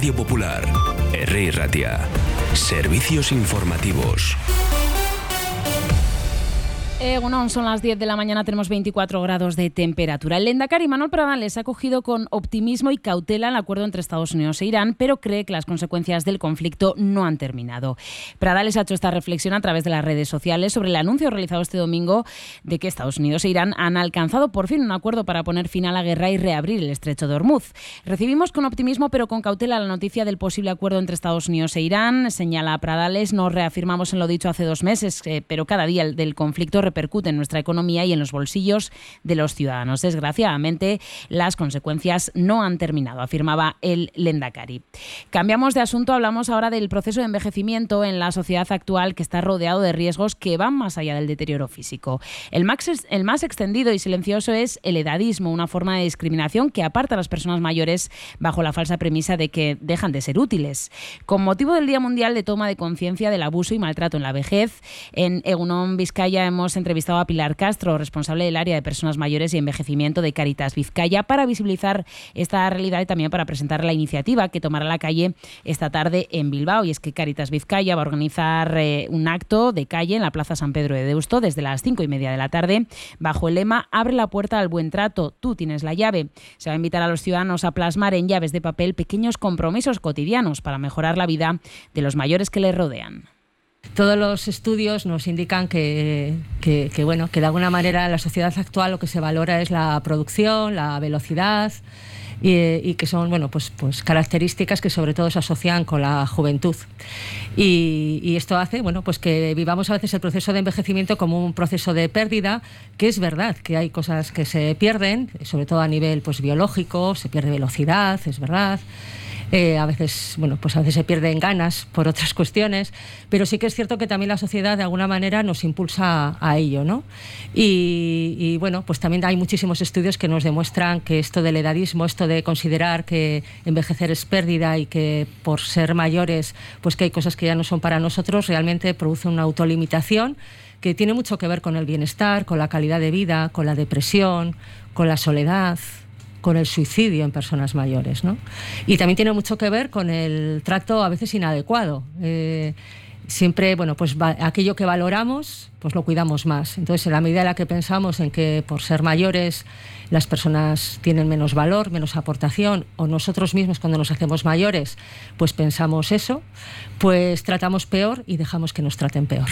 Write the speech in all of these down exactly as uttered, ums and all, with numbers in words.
Radio Popular, Herri Ratia. Servicios informativos. Egunon, son las diez de la mañana, tenemos veinticuatro grados de temperatura. El lehendakari Manuel Pradales ha acogido con optimismo y cautela el acuerdo entre Estados Unidos e Irán, pero cree que las consecuencias del conflicto no han terminado. Pradales ha hecho esta reflexión a través de las redes sociales sobre el anuncio realizado este domingo de que Estados Unidos e Irán han alcanzado por fin un acuerdo para poner fin a la guerra y reabrir el estrecho de Hormuz. Recibimos con optimismo pero con cautela la noticia del posible acuerdo entre Estados Unidos e Irán, señala Pradales. Nos reafirmamos en lo dicho hace dos meses, eh, pero cada día el del conflicto repercute en nuestra economía y en los bolsillos de los ciudadanos. Desgraciadamente, las consecuencias no han terminado, afirmaba el lehendakari. Cambiamos de asunto, hablamos ahora del proceso de envejecimiento en la sociedad actual, que está rodeado de riesgos que van más allá del deterioro físico. El más, el más extendido y silencioso es el edadismo, una forma de discriminación que aparta a las personas mayores bajo la falsa premisa de que dejan de ser útiles. Con motivo del Día Mundial de Toma de Conciencia del Abuso y Maltrato en la Vejez, en Egunon Vizcaya hemos entrevistado a Pilar Castro, responsable del área de personas mayores y envejecimiento de Cáritas Vizcaya, para visibilizar esta realidad y también para presentar la iniciativa que tomará la calle esta tarde en Bilbao. Y es que Cáritas Vizcaya va a organizar eh, un acto de calle en la Plaza San Pedro de Deusto desde las cinco y media de la tarde, bajo el lema "Abre la puerta al buen trato, tú tienes la llave". Se va a invitar a los ciudadanos a plasmar en llaves de papel pequeños compromisos cotidianos para mejorar la vida de los mayores que les rodean. Todos los estudios nos indican que, que, que, bueno, que de alguna manera en la sociedad actual lo que se valora es la producción, la velocidad y, y que son bueno, pues, pues características que sobre todo se asocian con la juventud. Y, y esto hace bueno, pues que vivamos a veces el proceso de envejecimiento como un proceso de pérdida, que es verdad que hay cosas que se pierden, sobre todo a nivel pues, biológico, se pierde velocidad, es verdad. Eh, a veces, bueno, pues a veces se pierden ganas por otras cuestiones, pero sí que es cierto que también la sociedad de alguna manera nos impulsa a, a ello, ¿no? Y, y bueno, pues también hay muchísimos estudios que nos demuestran que esto del edadismo, esto de considerar que envejecer es pérdida y que por ser mayores, pues que hay cosas que ya no son para nosotros, realmente produce una autolimitación que tiene mucho que ver con el bienestar, con la calidad de vida, con la depresión, con la soledad, con el suicidio en personas mayores, ¿no? Y también tiene mucho que ver con el trato a veces inadecuado. Eh, siempre, bueno, pues va, aquello que valoramos, pues lo cuidamos más. Entonces, en la medida en la que pensamos en que por ser mayores las personas tienen menos valor, menos aportación, o nosotros mismos cuando nos hacemos mayores, pues pensamos eso, pues tratamos peor y dejamos que nos traten peor.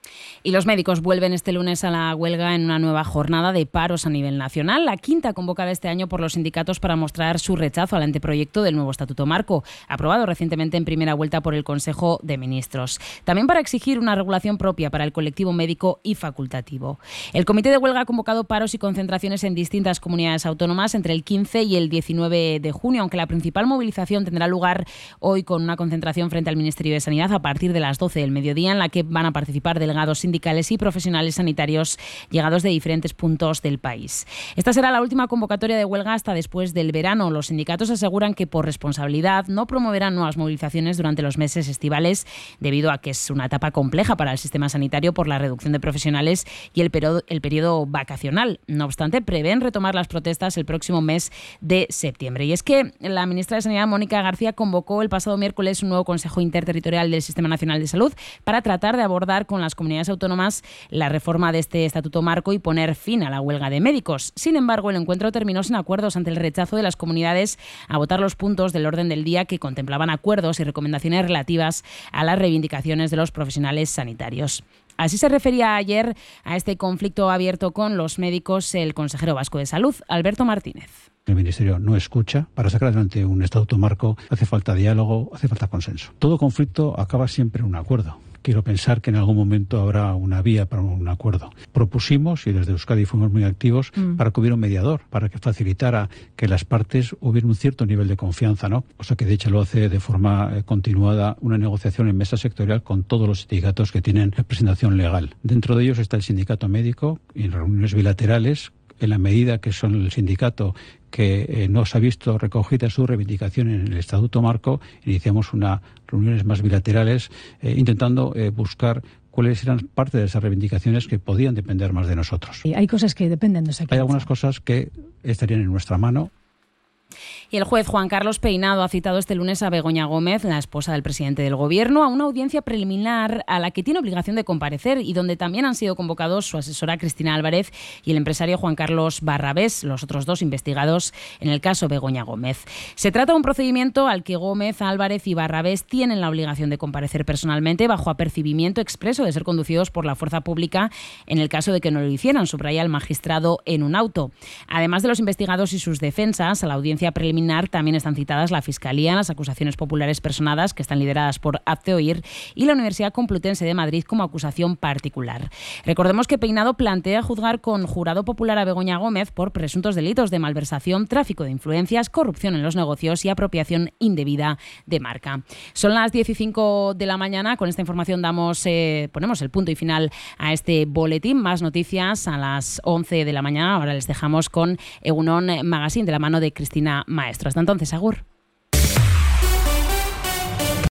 Y los médicos vuelven este lunes a la huelga en una nueva jornada de paros a nivel nacional, la quinta convocada este año por los sindicatos para mostrar su rechazo al anteproyecto del nuevo Estatuto Marco, aprobado recientemente en primera vuelta por el Consejo de Ministros. También para exigir una regulación propia para el colectivo médico y facultativo. El comité de huelga ha convocado paros y concentraciones en distintas comunidades autónomas entre el quince y el diecinueve de junio, aunque la principal movilización tendrá lugar hoy con una concentración frente al Ministerio de Sanidad a partir de las doce del mediodía, en la que van a participar delegados sindicales y profesionales sanitarios llegados de diferentes puntos del país. Esta será la última convocatoria de huelga hasta después del verano. Los sindicatos aseguran que por responsabilidad no promoverán nuevas movilizaciones durante los meses estivales, debido a que es una etapa compleja para el sistema sanitario por la reducción de profesionales y el periodo, el periodo vacacional. No obstante, prevén retomar las protestas el próximo mes de septiembre. Y es que la ministra de Sanidad, Mónica García, convocó el pasado miércoles un nuevo Consejo Interterritorial del Sistema Nacional de Salud para tratar de abordar con las comunidades autónomas la reforma de este Estatuto Marco y poner fin a la huelga de médicos. Sin embargo, el encuentro terminó sin acuerdos ante el rechazo de las comunidades a votar los puntos del orden del día que contemplaban acuerdos y recomendaciones relativas a las reivindicaciones de los profesionales sanitarios. Así se refería ayer a este conflicto abierto con los médicos el consejero vasco de Salud, Alberto Martínez. El Ministerio no escucha. Para sacar adelante un Estatuto Marco hace falta diálogo, hace falta consenso. Todo conflicto acaba siempre en un acuerdo. Quiero pensar que en algún momento habrá una vía para un acuerdo. Propusimos, y desde Euskadi fuimos muy activos, mm. para que hubiera un mediador, para que facilitara que las partes hubiera un cierto nivel de confianza, ¿no? O sea que de hecho lo hace de forma eh, continuada una negociación en mesa sectorial con todos los sindicatos que tienen representación legal. Dentro de ellos está el sindicato médico y en reuniones bilaterales, en la medida que son el sindicato que eh, no se ha visto recogida su reivindicación en el Estatuto Marco, iniciamos unas reuniones más bilaterales eh, intentando eh, buscar cuáles eran parte de esas reivindicaciones que podían depender más de nosotros. Hay cosas que dependen de esa. Hay algunas cosas que estarían en nuestra mano. Y Y el juez Juan Carlos Peinado ha citado este lunes a Begoña Gómez, la esposa del presidente del Gobierno, a una audiencia preliminar a la que tiene obligación de comparecer y donde también han sido convocados su asesora Cristina Álvarez y el empresario Juan Carlos Barrabés, los otros dos investigados en el caso Begoña Gómez. Se trata de un procedimiento al que Gómez, Álvarez y Barrabés tienen la obligación de comparecer personalmente bajo apercibimiento expreso de ser conducidos por la fuerza pública en el caso de que no lo hicieran, subraya el magistrado en un auto. Además de los investigados y sus defensas, a la audiencia preliminar también están citadas la Fiscalía, las acusaciones populares personadas que están lideradas por Hazte Oír y la Universidad Complutense de Madrid como acusación particular. Recordemos que Peinado plantea juzgar con jurado popular a Begoña Gómez por presuntos delitos de malversación, tráfico de influencias, corrupción en los negocios y apropiación indebida de marca. Son las diez y cinco de la mañana. Con esta información damos, eh, ponemos el punto y final a este boletín. Más noticias a las once de la mañana. Ahora les dejamos con Egunon Magazine de la mano de Cristina Maestro. Hasta entonces, agur.